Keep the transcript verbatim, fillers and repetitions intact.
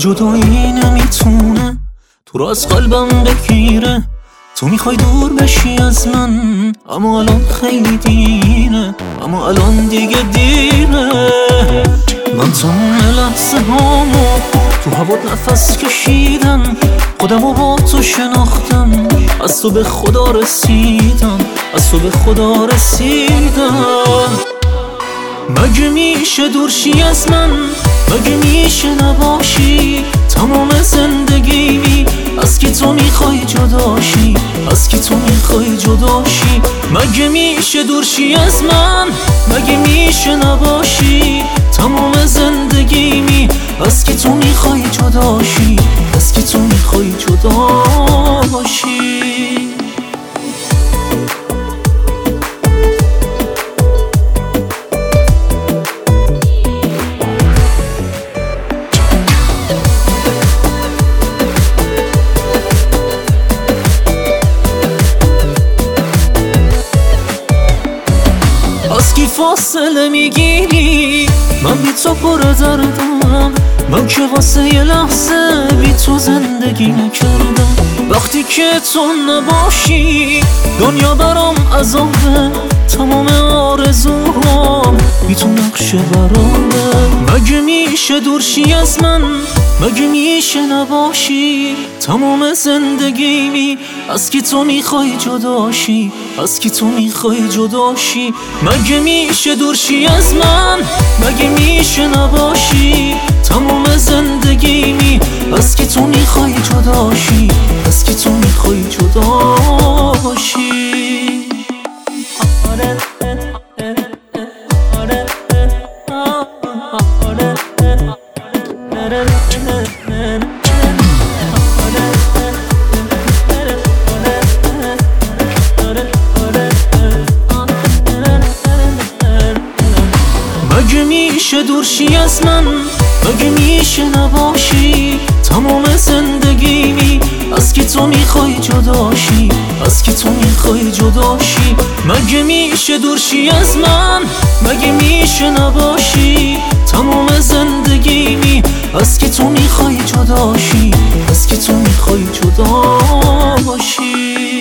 جدایی نمیتونه تو رو از قلبم بگیره. تو میخوای دور بشی از من، اما الان خیلی دیره، اما الان دیگه دیره. من تمام لحظه هامو تو هوات نفس کشیدم، خودمو با تو شناختم، از تو به خدا رسیدم، از تو به خدا رسیدم. مگه میشه دورشی از من، مگه میشه نباشی تمام زندگیمی؟ از کی تو میخوای جداشی، از کی تو میخوای جداشی؟ مگه میشه دورشی از من، مگه میشه نباشی تمام زندگیمی؟ از کی تو میخوای جداشی، از کی تو میخوای جداشی؟ از کی فاصله میگیری؟ من بی تو پر دردم، من که واسه یه لحظه بی تو زندگی نکردم. وقتی که تو نباشی دنیا برام عذابه، تمام آرزوهام بی تو نقش برامه. مگه میشه دورشی از من، مگه میشه نباشی تمام زندگیمی؟ از کی تو میخوای جداشی، از کی تو میخوای جداشی؟ مگه میشه دورشی از من، مگه میشه نباشی تمام زندگیمی؟ از کی تو میخوای جداشی، از کی تو میخوای جداشی؟ مگه میشه دورشی از من، مگه میشه نباشی تمام زندگیمی؟ از کی تو میخوای جداشی، از کی تو میخوای جداشی؟ مگه میشه دورشی از من، مگه میشه نباشی تمام زندگیمی؟ از کی تو میخوای جداشی، از کی تو میخوای جداشی؟